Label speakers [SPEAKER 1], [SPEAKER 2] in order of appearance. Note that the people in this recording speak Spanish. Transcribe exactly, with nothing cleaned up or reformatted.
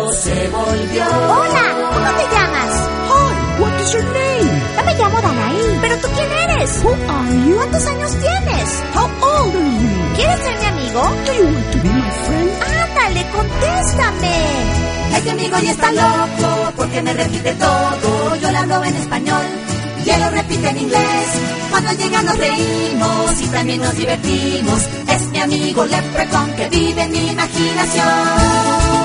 [SPEAKER 1] loco se volvió.
[SPEAKER 2] Hola, ¿cómo te llamas?
[SPEAKER 3] Hi, what is your name?
[SPEAKER 2] Yo me llamo Danaí. ¿Pero tú quién eres?
[SPEAKER 3] Who are you?
[SPEAKER 2] ¿Cuántos años tienes?
[SPEAKER 3] How old are you?
[SPEAKER 2] ¿Quieres ser mi amigo?
[SPEAKER 3] Do you want to be my friend?
[SPEAKER 2] Ándale, contéstame.
[SPEAKER 1] Este amigo ya está loco porque me repite todo. Yo le hablo en español y él lo repite en inglés. Cuando llega nos reímos y también nos divertimos. Es mi amigo Leprechaun que vive en mi imaginación.